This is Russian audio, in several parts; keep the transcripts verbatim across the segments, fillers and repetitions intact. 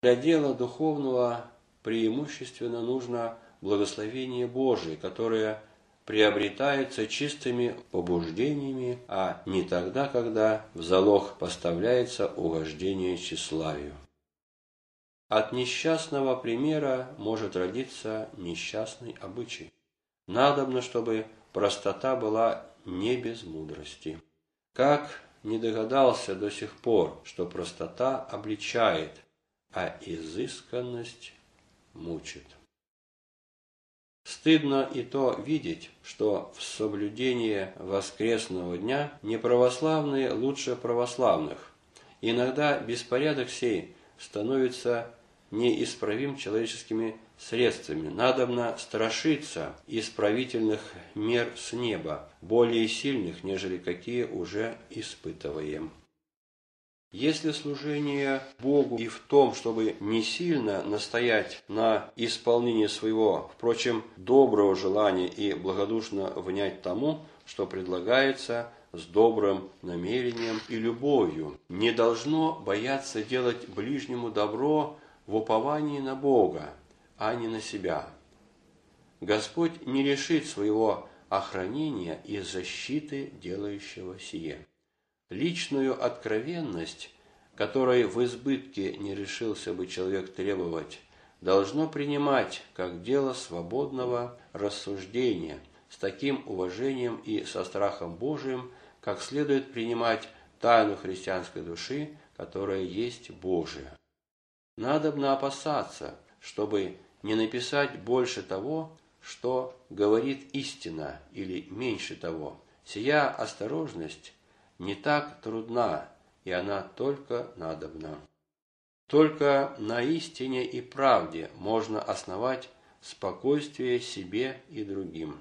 Для дела духовного преимущественно нужно благословение Божие, которое приобретается чистыми побуждениями, а не тогда, когда в залог поставляется угождение тщеславию. От несчастного примера может родиться несчастный обычай. Надобно, чтобы простота была не без мудрости. Как не догадался до сих пор, что простота обличает, а изысканность мучит. Стыдно и то видеть, что в соблюдении воскресного дня неправославные лучше православных. Иногда беспорядок сей становится неисправим человеческими средствами. Надобно страшиться исправительных мер с неба, более сильных, нежели какие уже испытываем. Если служение Богу и в том, чтобы не сильно настоять на исполнении своего, впрочем, доброго желания и благодушно внять тому, что предлагается с добрым намерением и любовью, не должно бояться делать ближнему добро в уповании на Бога, а не на себя. Господь не лишит своего охранения и защиты делающего сие. Личную откровенность, которой в избытке не решился бы человек требовать, должно принимать как дело свободного рассуждения, с таким уважением и со страхом Божиим, как следует принимать тайну христианской души, которая есть Божия. Надобно опасаться, чтобы не написать больше того, что говорит истина, или меньше того. Сия осторожность не так трудна, и она только надобна. Только на истине и правде можно основать спокойствие себе и другим.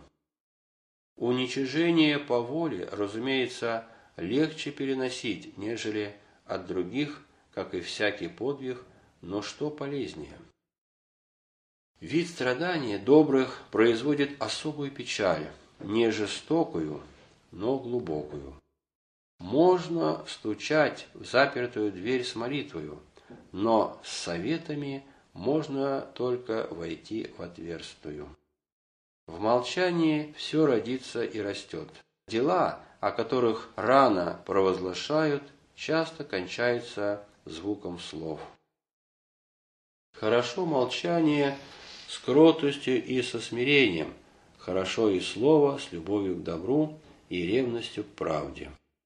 Уничижение по воле, разумеется, легче переносить, нежели от других, как и всякий подвиг, но что полезнее? Вид страдания добрых производит особую печаль, не жестокую, но глубокую. Можно стучать в запертую дверь с молитвою, но с советами можно только войти в отверстую. В молчании все родится и растет. Дела, о которых рано провозглашают, часто кончаются звуком слов. Хорошо молчание с кротостью и со смирением, хорошо и слово с любовью к добру и ревностью к правде.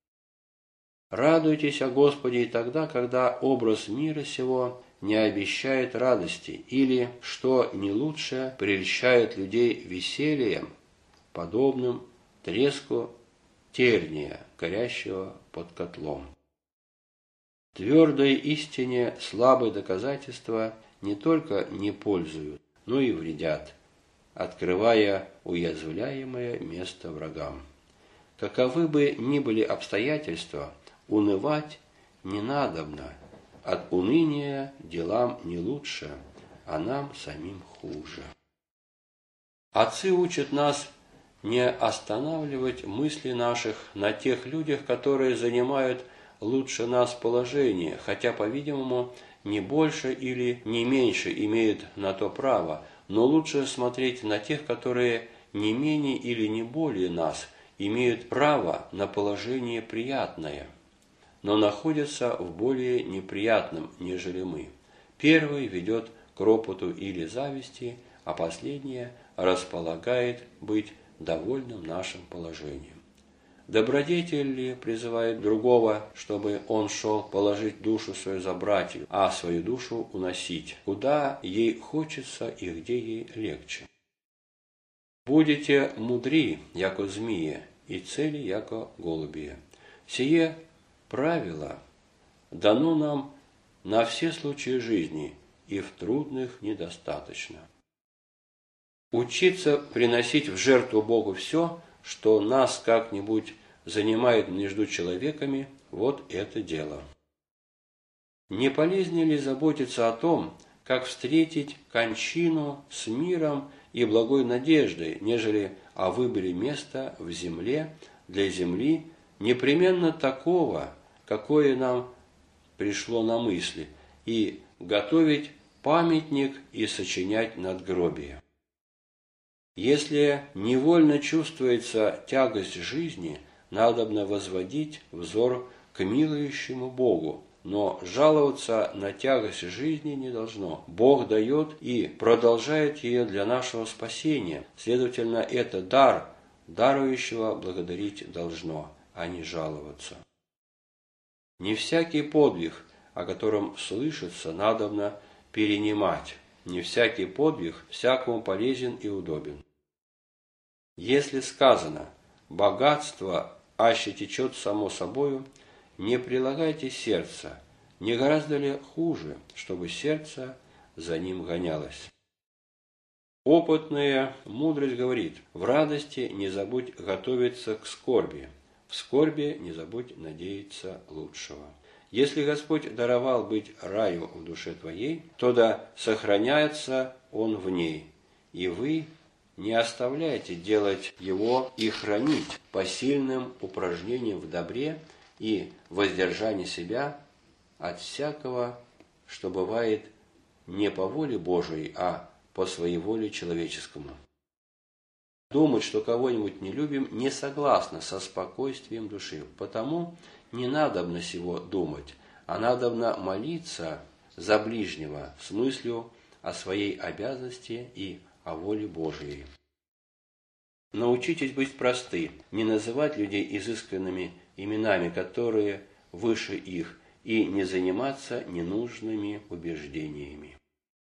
Радуйтесь о Господе и тогда, когда образ мира сего не обещает радости, или, что не лучше, прельщает людей весельем, подобным треску терния, горящего под котлом. Твердой истине слабые доказательства не только не пользуют, но и вредят, открывая уязвляемое место врагам. Каковы бы ни были обстоятельства, унывать не надобно. От уныния делам не лучше, а нам самим хуже. Отцы учат нас не останавливать мысли наших на тех людях, которые занимают лучше нас положение, хотя, по-видимому, не больше или не меньше имеют на то право, но лучше смотреть на тех, которые не менее или не более нас имеют право на положение приятное, но находятся в более неприятном, нежели мы. Первый ведет к ропоту или зависти, а последнее располагает быть довольным нашим положением. Добродетель ли призывает другого, чтобы он шел положить душу свою за братьев, а свою душу уносить, куда ей хочется и где ей легче? Будете мудри, яко змеи, и цели, яко голубие. Сие правило дано нам на все случаи жизни, и в трудных недостаточно. Учиться приносить в жертву Богу все, что нас как-нибудь занимает между человеками, вот это дело. Не полезнее ли заботиться о том, как встретить кончину с миром и благой надеждой, нежели о выборе места в земле для земли, непременно такого, какое нам пришло на мысли, и готовить памятник и сочинять надгробие. Если невольно чувствуется тягость жизни, надобно возводить взор к милующему Богу, но жаловаться на тягость жизни не должно. Бог дает и продолжает ее для нашего спасения. Следовательно, это дар, дарующего благодарить должно, а не жаловаться. Не всякий подвиг, о котором слышится, надобно перенимать. Не всякий подвиг всякому полезен и удобен. Если сказано «богатство аще течет само собою», не прилагайте сердца, не гораздо ли хуже, чтобы сердце за ним гонялось? Опытная мудрость говорит: в радости не забудь готовиться к скорби, в скорби не забудь надеяться лучшего. Если Господь даровал быть раю в душе твоей, то да сохраняется он в ней, и вы не оставляйте делать его и хранить посильным упражнением в добре и воздержание себя от всякого, что бывает не по воле Божией, а по своей воле человеческому. Думать, что кого-нибудь не любим, не согласно со спокойствием души, потому не надобно сего думать, а надобно молиться за ближнего с мыслью о своей обязанности и о воле Божией. Научитесь быть просты, не называть людей изысканными именами, которые выше их, и не заниматься ненужными убеждениями.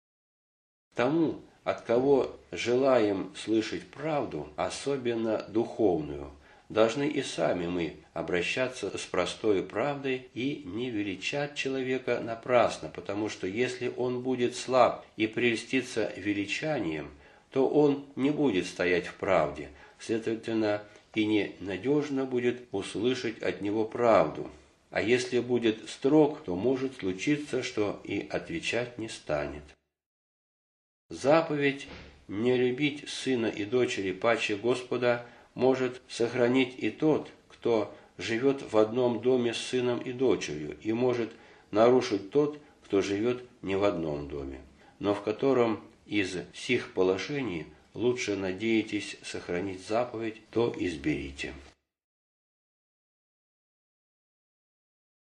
Тому, от кого желаем слышать правду, особенно духовную, должны и сами мы обращаться с простой правдой и не величать человека напрасно, потому что если он будет слаб и прельстится величанием, то он не будет стоять в правде, следовательно, и ненадежно будет услышать от него правду. А если будет строг, то может случиться, что и отвечать не станет. Заповедь «не любить сына и дочери паче Господа» может сохранить и тот, кто живет в одном доме с сыном и дочерью, и может нарушить тот, кто живет не в одном доме, но в котором из сих положений лучше надеетесь сохранить заповедь, то изберите.